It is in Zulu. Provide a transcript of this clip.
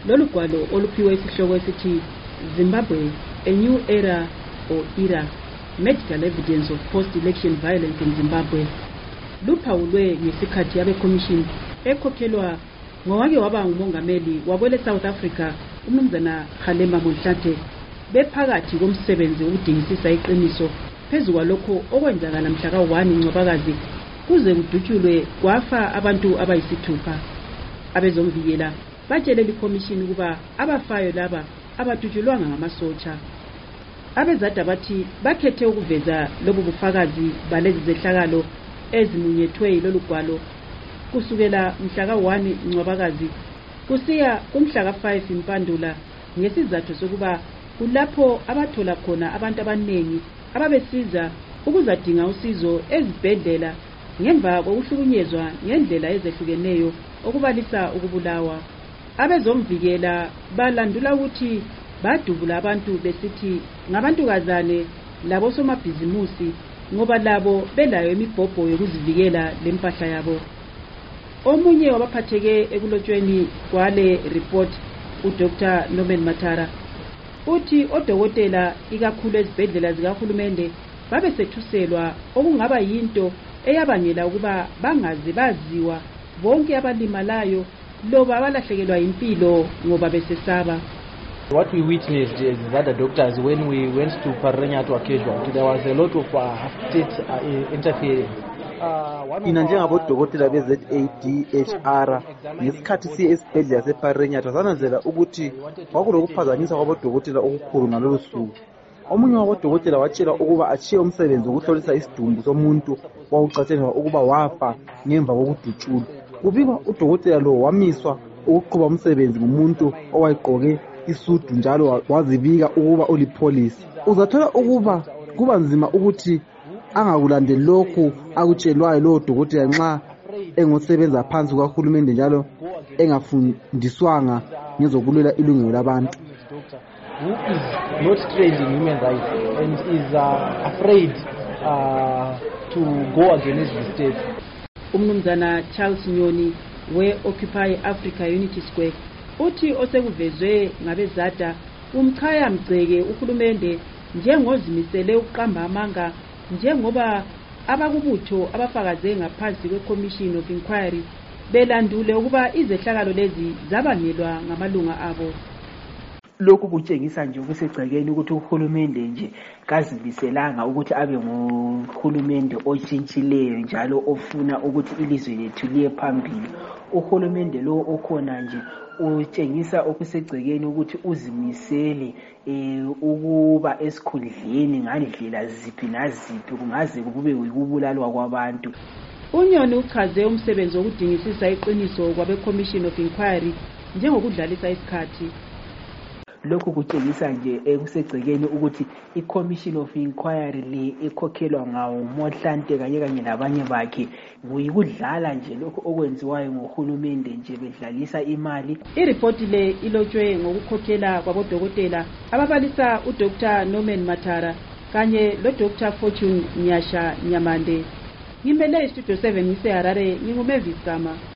lolu gwalo oluphiwe isihloko esithi Zimbabwe, a new era or era, medical evidence of post-election violence in Zimbabwe, luphawulwe ngesikhathi abeCommission ekhokhelwa ngowake waba ngumongameli wabole South Africa umnumzana Kgalema Motlanthe bephakathi komsebenzi wokudingisisa iqiniso phezu kwalokho okwenzakala mhla ka-1 Ncwabakazi kuze kudutshulwe kwafa abantu abayisithupha. Abezomvikela batshelela iCommission ukuba abafayo laba abadutshulwanga ngamasotsha. Abezada bathi bakhethe ukuveza lobu bufakazi balezi zehlakalo ezimunyethwe yilolu gwalo kusukela mhla ka-1 Ncwabakazi kusiya kumhla ka-5 Mpandula ngesizathu sokuba kulapho abathola khona abantu abaningi ababesiza ukuzadinga usizo ezibhedlela ngemva kokuhlukunyezwa ngendlela ezehlukeneyo okubalisa ukubulawa. Abezomvikela balandula ukuthi badubula abantu besithi ngabantukazane labo somabhizimusi ngoba labo belayo imibhobho yokuzivikela lempahla yabo. Omunye wabaphatheke ekulotshweni kwale report uDr. Norman Matara uthi odokotela ikakhulu ezibhedlela zikahulumende babesethuselwa okungaba yinto eyabangela ukuba bangaze baziwa bonke abalimalayo loba abalahlekelwa impilo ngoba besesaba. What we witnessed is that the doctors, when we went to Parrenya to a casualty, there was a lot of state interference. Ina njengabodokotela be-ZADHR ngesikhathi siye esibhedlela seParrenya sananzela ukuthi kwakulokuphazanyiswa kwabodokotela okukhulu ngalolu suku. Omunye wabodokotela watshela ukuba achiye umsebenzi wokuhlolisa isidumbu somuntu wawucatshelwa ukuba wafa ngemva kokudutshulwa. Kubikwa udokotela lo wamiswa ukuqhuba umsebenzi ngumuntu owayegqoke isudu njalo wazibika ukuba ulipholisi. Uzathola ukuba kuba nzima ukuthi angakulandeli lokhu akutshelwayo lowo dokotela nxa engosebenza phansi kwahulumende njalo engafundiswanga ngezokulwela ilungelo labantu. Who is not trained in human rights and is afraid to go against the state. Umnumzana Charles Nyoni we-Occupy Africa Unity Square uthi osekuvezwe ngabezada umchaya mgceke uhulumende njengozimisele ukuqamba amanga njengoba abakubutho abafakaze ngaphansi kwe-Commission of Inquiry belandule ukuba izehlakalo lezi zabangelwa ngamalunga abo. Lokhu kutshengisa nje ukusegcekeni ukuthi uhulumende nje kazimiselanga ukuthi abe nguhulumende otshintshileyo njalo ofuna ukuthi ilizwe lethu liye phambili. Uhulumende lo okhona nje utshengisa okusegcekeni ukuthi uzimisele ukuba esikhundleni ngandlela ziphi naziphi kungaze kube ukubulalwa kwabantu. uNyoni uchaze umsebenzi wokudingisisa iqiniso kwabe-Commission of Inquiry njengokudlalisa isikhathi. Lokhu kutshengisa nje ekusegcekeni ukuthi i-Commission of Inquiry le ekhokhelwa ngawo Motlanthe kanye labanye bakhe kuyikudlala nje lokho okwenziwayo ngohulumende nje bedlalisa imali. Ireport le ilotshwe ngokukhokhela kwabodokotela ababalisa uDr. Norman Matara kanye loDr. Fortune Nyasha Nyamande. Ngimele iStudio 7 ngiseHarare, nginguMavis Gama.